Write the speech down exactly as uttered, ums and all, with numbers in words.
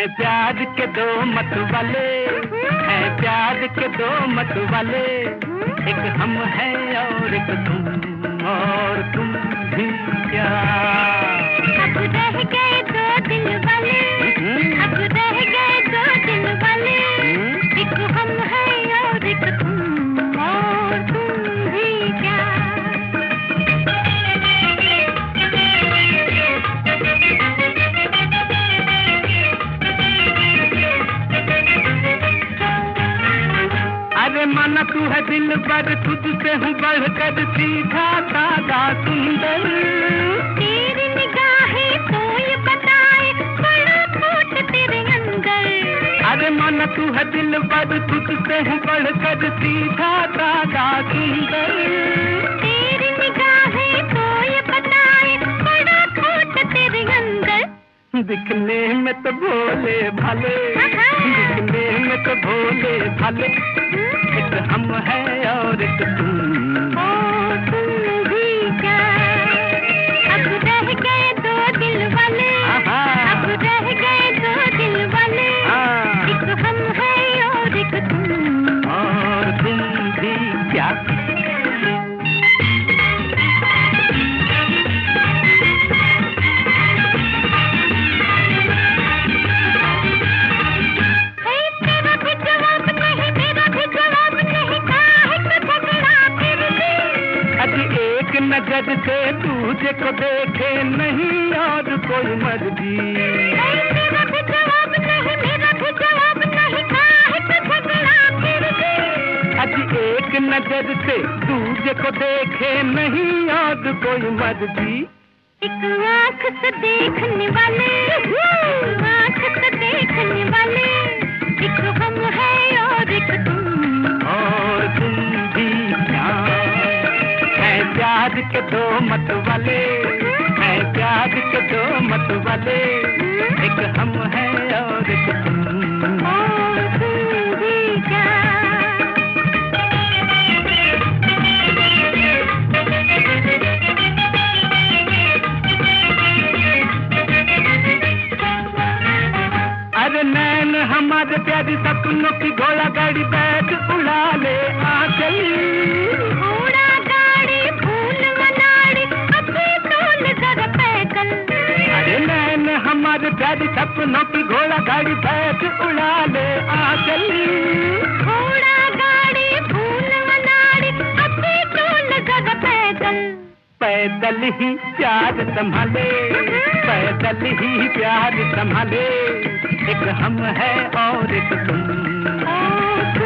हैं प्यार के दो मत वाले, हैं प्यार के दो मत वाले, एक हम हैं और एक तुम, और तुम भी क्या। अब रह गए दो दिल वाले, अब रह गए दो दिल वाले, एक हम हैं और एक तुम, और तुम भी क्या। अरे माना तू है दिल पर, तुझसे हूँ बढ़ कर सीधा सादा सुंदर। तेरी निगाहें तो ये बताए बड़ा खोट तेरे अंदर। अरे माना तू है दिल पर, तुझसे हूँ बढ़ कर सीधा सादा सुंदर। तेरी निगाहें तो ये बताए बड़ा खोट तेरे अंदर। दिखने में तो भोले भाले, दिखने में तो भोले भाले, एक हम हैं और एक तुम, और तुम भी क्या। अब रह गए दो दिल वाले, अब रह गए दो दिल वाले, एक हम हैं और एक तुम, और तुम भी क्या। नजर से तुझे को देखे नहीं और कोई मर्जी। मेरा भी जवाब नहीं, मेरा भी जवाब नहीं, काहे तो झगड़ा फिर भी। आज एक नजर से तुझे को देखे नहीं और कोई मर्जी। एक आँख से देखने वाले, आँख से देखने वाले, एक हम हैं और एक तुम, और तुम भी क्या। हैं प्यार के दो मत वाले, हैं प्यार के दो मत वाले, एक हम हैं और एक तुम, और तुम भी क्या। अरे नैन हमारे प्यारी सपनों की घोड़ा गाड़ी बैठ उड़ा ले आंचल। घोड़ा गाड़ी फूल मनाड़ी अभी तोल जरा पैदल। अरे नैन हमारे प्यारी सपनों की घोड़ा गाड़ी बैठ उड़ा ले आंचल। घोड़ा गाड़ी फूल मनाड़ी अभी तोल जरा पैदल। पैदल ही प्यार संभाले, पैदल ही प्यार संभाले, एक हम है और एक तुम, और